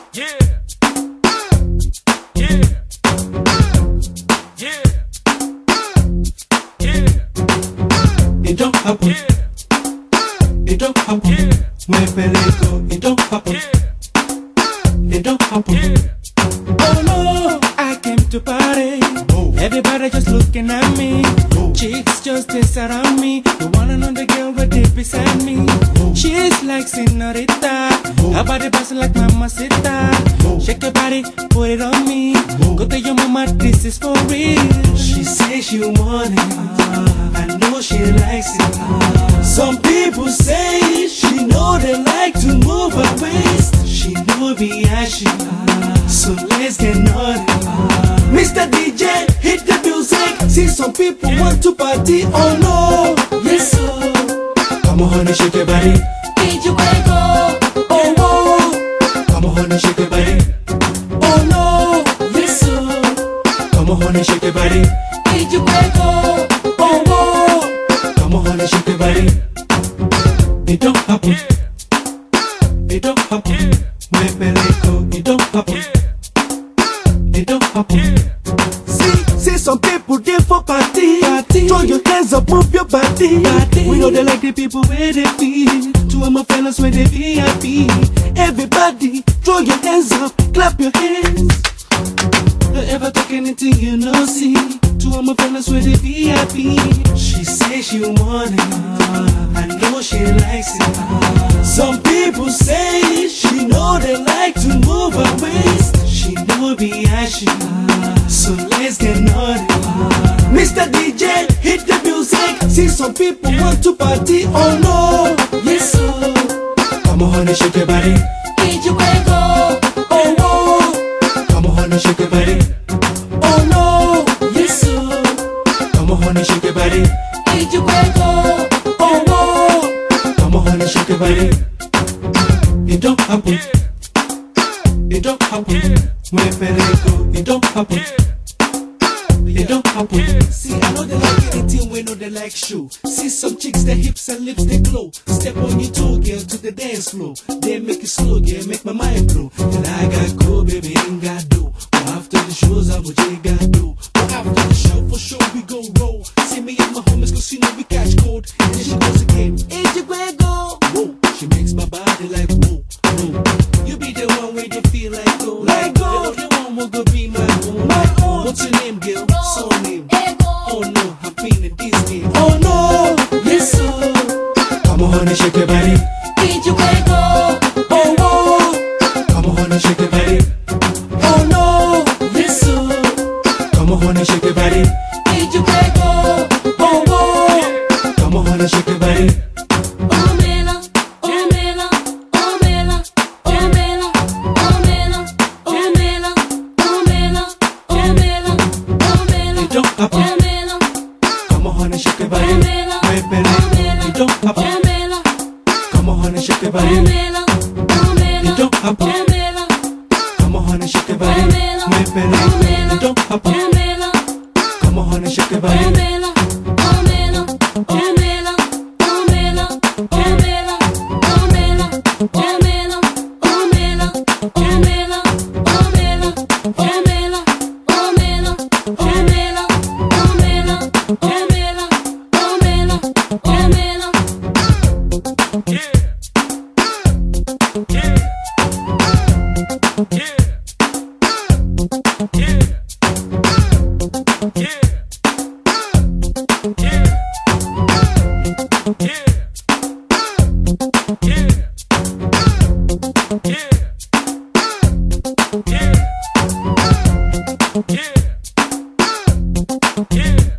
Yeah. Yeah. Yeah. Yeah. It don't happen. Yeah. It don't happen. Yeah. Where Pelego, it don't happen. Yeah. It don't happen. Yeah. Oh no, I came to party. Oh. Everybody just looking at me. Oh. Chicks just they surround me. The one and only girl right there beside me. Oh. She's like senorita. Oh. Her body bustin' like mamacita. Oh. Shake your body, put it on me. Oh. Go tell your mama this is for real. She says she want it. I know she likes it. Some people say she know they like to move her waist. She know be ashy. So let's get naughty. Mr. DJ, hit the music. See some people want to party. Oh no, yes sir. Come on, honey, shake your body. DJ Quavo. Oh whoa. Come on, honey, shake your body. Oh no, yes sir. Come on, honey, shake your body. DJ Quavo. Oh whoa. Come on, honey, shake your body. It don't happen. It don't happen. Where Pelego, it don't happen. It don't happen. See some people there for party. Throw your hands up, move your body. We know they like the people where they feel. Two of my fellas where they VIP. Everybody, throw your hands up, clap your hands. Don't ever talk anything you know, see. Two of my fellas where they VIP. She says she want it. I know she likes it. Some people say she know they like to move her waist. She know be ashy. So let's get naughty. Mr. DJ, hit the music. See some people want to party. Oh no, yes sir. Come on, honey, shake your body. DJ Quavo. Oh whoa. Come on, honey, shake your body. Oh no, yes sir. Come on, honey, shake your body. DJ Quavo. Oh whoa. Come on, honey, shake your body. It don't happen. It don't happen. Where Pelego, it don't happen. It don't happen. See, I know they like anything, we know they like show. See some chicks, their hips and lips, they glow. Step on your toe, girl, to the dance floor. They make it slow, girl, make my mind blow. And I got go, baby, ain't got do. But after the shows, I would take got do. But after the show, for sure, we go roll. See me and my homies, cause you know we catch cold. And then she goes again, DJ Quavo. whoa. She makes my body like whoa, whoa. You be the one where they feel like go. Like go. The one will go be my own. My own. What's your name, girl? Soul name. Ego. Oh no, I'm feeling this game. Oh no, yes sir. Come on, honey, shake your body. DJ Quavo. Oh whoa. Come on, honey, shake your body. Oh no, yes sir. Come on, honey, shake your body. DJ Quavo. Oh whoa. Come on, honey, shake your body. Oh Mela, oh Mela, oh Mela, oh Mela, oh Mela, oh Mela, oh Mela, oh Mela, oh Mela, It don't oh happen. Mela, Come on, honey, shake your body. oh Mela, Wait, baby, it don't oh happen. Mela, Come on, honey, shake your oh body. Mela, oh Mela, It don't happen. oh Mela, Come on, honey, shake your body. oh Mela, Wait, baby, oh Mela, it don't happen. oh Mela, Come on, honey, shake your oh body. Mela, oh Mela, oh Mela, oh Mela, oh Mela, oh Mela, oh Mela, oh Mela, oh Mela, oh Mela, oh Mela, oh Mela, oh Mela, oh Mela, oh Mela, oh Mela, oh Mela. Yeah. Yeah. Yeah. Yeah. Yeah. Yeah. Yeah. Yeah. Yeah. Yeah. Yeah. Yeah.